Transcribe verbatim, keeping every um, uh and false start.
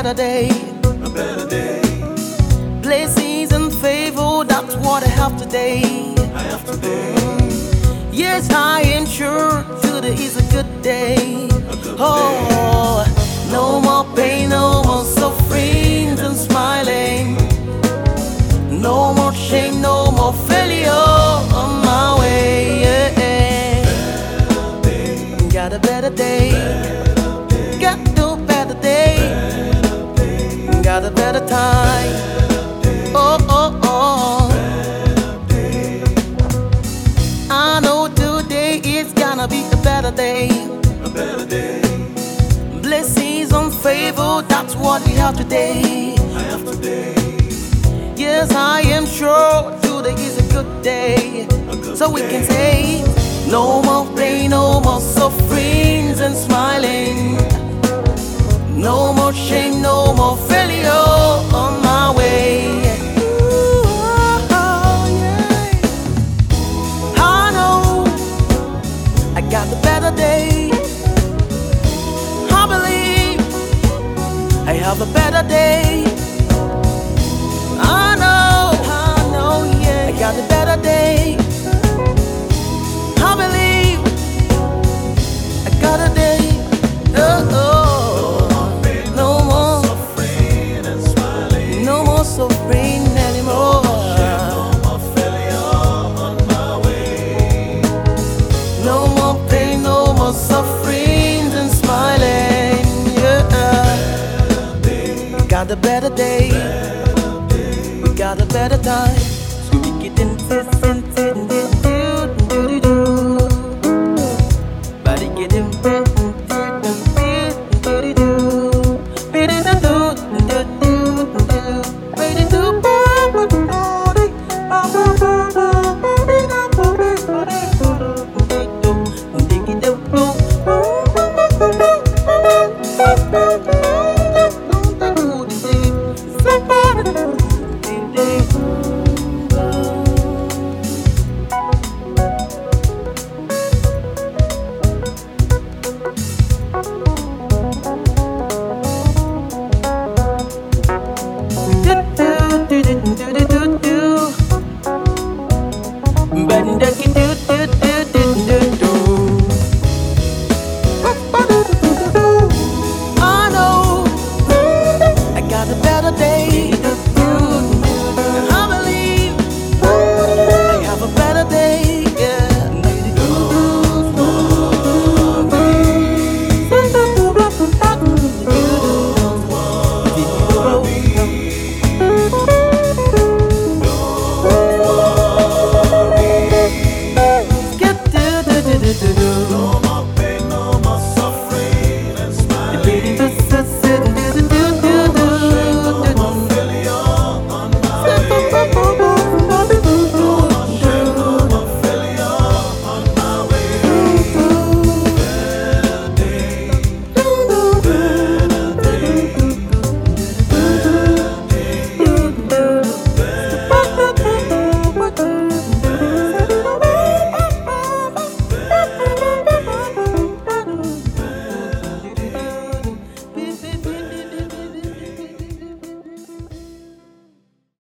better day. A better day. Blessings and favor, that's what I have today. I have today. Yes, I am sure today is a good day. A good Oh, day. no more pain, no more suffering and smiling. No more shame, no more failure on my way. Yeah. Better day. Got a better day. Better day. Got a better day. Better day. Got a better time. Better day. Oh, oh, oh. Better day. I know today is gonna be a better day. A better day. Blessings and favor, that's what we have today. I have today. Yes, I am sure today is a good day. A good So we can day. say, no more pain, no more sufferings and smiling. No more shame, no more failure on my way. Ooh, oh, yeah. I know I got the better day. I believe I have a better day. I know, I know, yeah, I got a better day. I believe I got a day. Oh, oh. No more Suffering and smiling. no more suffering anymore. No more failure on my way. No more pain, no more suffering and smiling. Yeah, Better day. got a better day. Better day. We got a better time. So we get in, sit, sit, sit, and do, do, do, do. Body get in, do, do, do, do, do, do. Bidi do, do, do, do, do. Bidi do, ba, ba, do, do, ba, ba, ba, ba, bidi do, ba, ba, ba, do, do, do, diggy do, do. I know I got a better day. I believe I have a better day. Yeah. Get do do do do do do.